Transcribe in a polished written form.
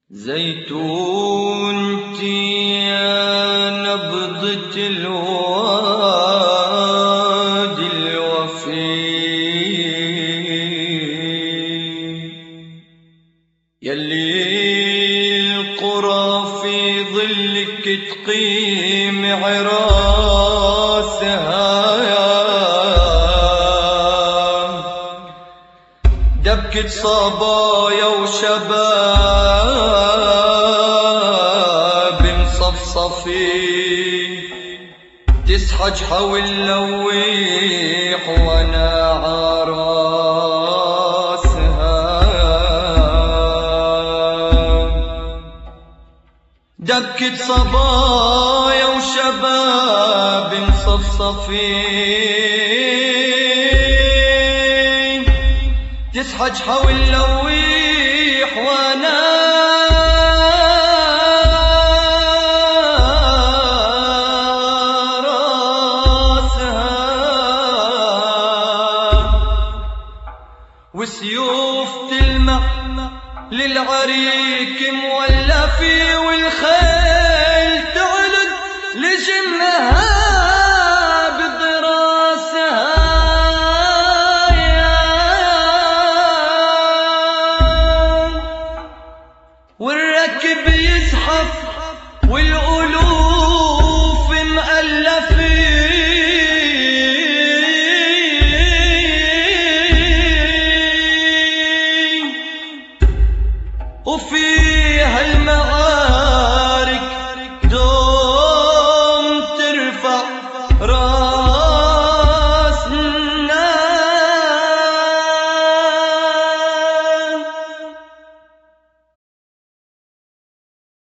زيتونتي يا نبضة الوادي الوفي، يلي القرى في ظلك تقيم عراسها، دبكة صبايا وشباب مصفصفي، تسحج حول لويح وانا عراسها، دبكة صبايا وشباب مصفصفي، تسحج حول لويح وانا راسها، وسيوف تلمع للعريك مولفي، والخيل تعلد لجمها والركب يزحف والألوف مألفين، وفيها المعاني